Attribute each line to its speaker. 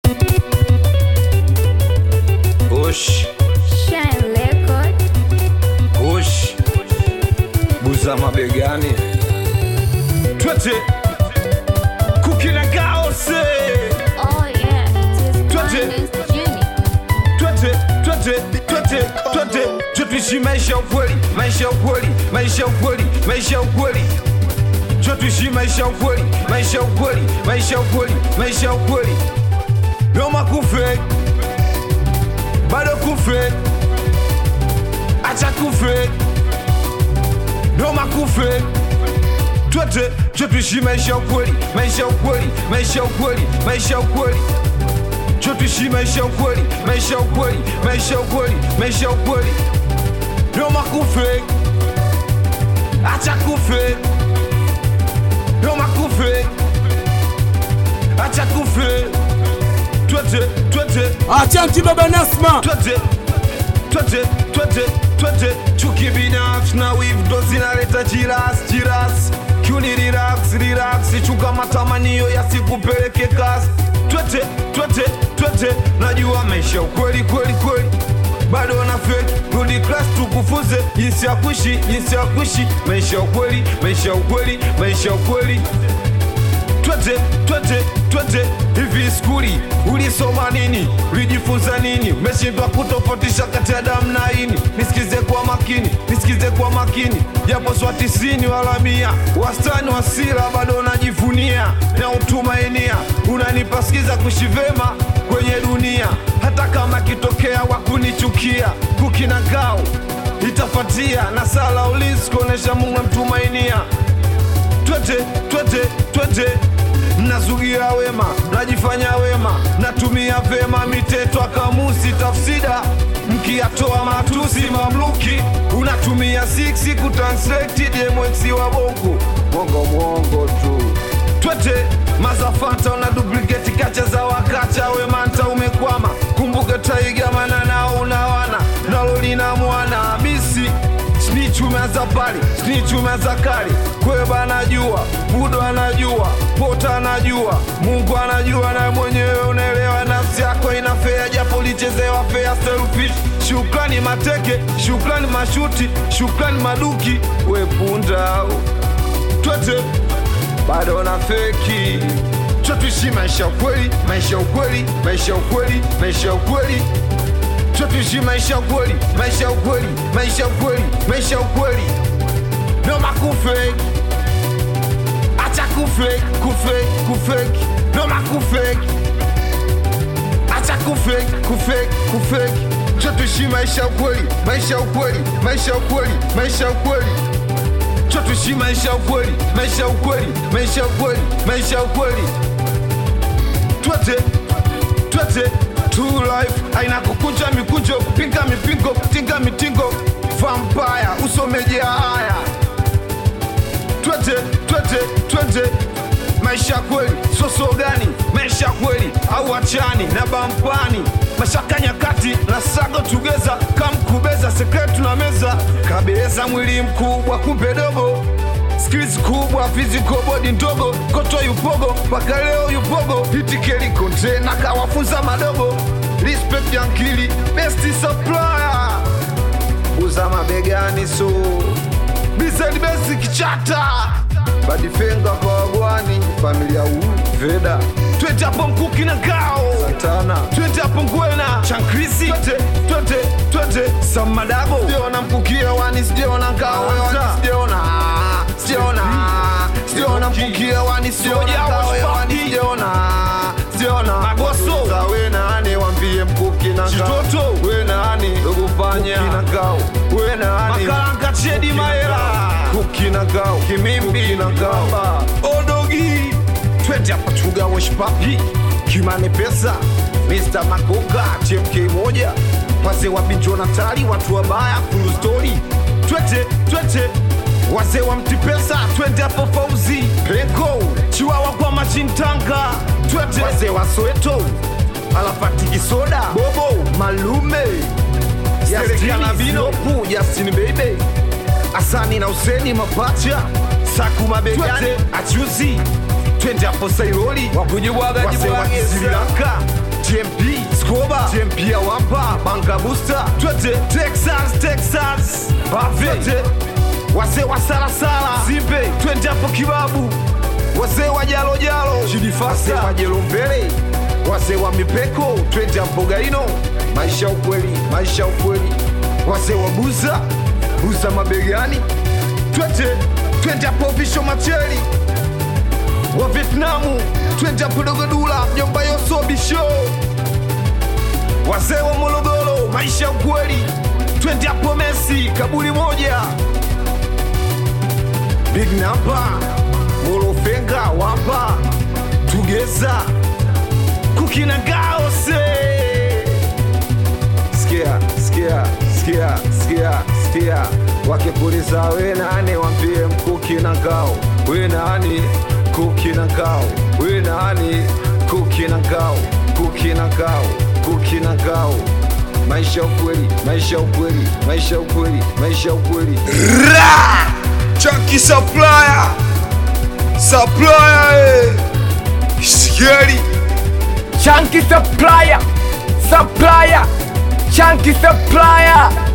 Speaker 1: Push
Speaker 2: Shine record.
Speaker 1: push buza mabegani twete kukina gaose
Speaker 2: Oh yeah, it is
Speaker 1: Twete.
Speaker 2: Finest Jimmy.
Speaker 1: twete tuishi maisha ukweli, maisha ukweli, maisha ukweli, maisha ukweli. Tuishi maisha ukweli, maisha ukweli, maisha ukweli, maisha ukweli. Noma kufe bado kufe, acha kufe, noma kufe. Twete tuishi maisha ukweli, maisha ukweli, maisha ukweli, maisha ukweli. Tuishi maisha ukweli, maisha ukweli, maisha ukweli, maisha ukweli. Noma kufe, acha kufe, noma kufe, acha kufe. Twete
Speaker 3: Achanti baba Nasma.
Speaker 1: twete chuki binafsi na wivu ndo zinaleta jiras. Kiuni relax chuka matamanio yasikupeleke kasi. Twete najua maisha ukweli kweli bado na fake rudi class tukufunze jinsi ya kuishi maisha ukweli, maisha ukweli, maisha ukweli. Twete hivi skuli ulisoma nini? Ulijifunza nini? Umeshindwa kutofautisha kati ya damu na ini. Nisikize kwa makini japo swa 90 wala 100, wastani wa sila bado najivunia na utumainia. Unanipasikiza kuishi vema kwenye dunia, hata kama kitokea wakunichukia. Kukina gao itafatia na sala ulisi kuonesha Mungu mtumainia. Twete mnazugia wema, mnajifanya wema, natumia vema miteto akamusi tafsida, mkiatoa matusi mamluki. Unatumia 6 kutranslate DMX wa bongo tu. Twete mazafanta una duplicate kacha za wakacha, wemanta umekwama. Kumbuka taiga mana nao unawana naloli na mwana misi snichumeaza pali, snichumeaza kali. Kweba anajua, Budo anajua, Pota anajua, Mungu anajua, na mwenyewe unaelewa nafsi yako inafea japo ulichezewa fair selfish. Shukrani mateke, shukrani mashuti, shukrani maduki, we punda. Twete bado na feki. Tuishi maisha ukweli, maisha ukweli, maisha ukweli, maisha ukweli. Tuishi maisha ukweli, maisha ukweli, maisha ukweli, maisha ukweli. Noma kufe, acha kufe, noma kufe, acha kufe. Tuishi maisha ukweli, maisha ukweli, maisha ukweli, maisha ukweli. Tuishi maisha ukweli, maisha ukweli, maisha ukweli, maisha ukweli. Twete true life aina kukunja mikunjo, pinga mipingo, tinga mitingo, vampire usomejea haya. Twete maisha kweli, soso gani? Maisha kweli au achani na bampani, mashaka nyakati na sago tugeza, kamkubeza sekretu na meza, kabeza mwili mkubwa kumbe dogo, skills kubwa physical body ndogo, koto yupogo paka leo yupogo, hitikeli kontena kawafunza madogo, respect yankili best supplier, uza mabegani so Bized basic chata badifenga kwa wagwani familia veda. Twete hapo mkuki na gao Santana, twete hapo ngwena Chankrisi, twete Samadago. Siona mkukia wani, siona ngao wani, siona mkukia wani, siona ngao wani, siona magoso za wenani, wambie mkuki na ngao Chitoto wenani, dogufanya mkuki na ngao wenani, makalanga chedi maera kuki na gao, kimimbi na gao odogi. Twete hapa chuga wash papi kimane pesa Mr. Makoka TMK moja wazee wa Binjo Natali, watu wabaya full story. Twete wazee wa mti pesa, twende hapo Fauzi Peko Chiwawa kwa Machintanga. Twete wazee wa Soweto Alafati Kisoda Bobo Malume Serikana Bino Justin Baby Asani na Useni Mapacha Saku mabegani Achuzi. Twende hapo Sairoli wakujiwaga wase wa Sri Lanka twete Texas bavete wazee wa salasala Simpe twende hapo kibabu, wazee wa jalojalo Jidifasa, wazee wa jelombele, wazee wa mipeko twende hapo Gaino, maisha ukweli, maisha ukweli, wazee wa buza mabegani twende hapo Visho Macheli wa Vietnamu, twende hapo Dogodula mjomba Yoso Bisho, wazee wa Morogoro maisha ukweli, twende hapo Messi kaburi moja Big Napa Molofenga wamba Tugeza Kukina Gaose. Sikia wakipuliza we nani wambie mkuki na ngao, we nani kuki na ngao, we nani kuki na ngao, kuki na ngao, kuki na ngao. Maisha ukweli, maisha ukweli, maisha ukweli, maisha ukweli.
Speaker 3: Chunky Supplier, Scary
Speaker 4: Chunky Supplier, Chunky Supplier.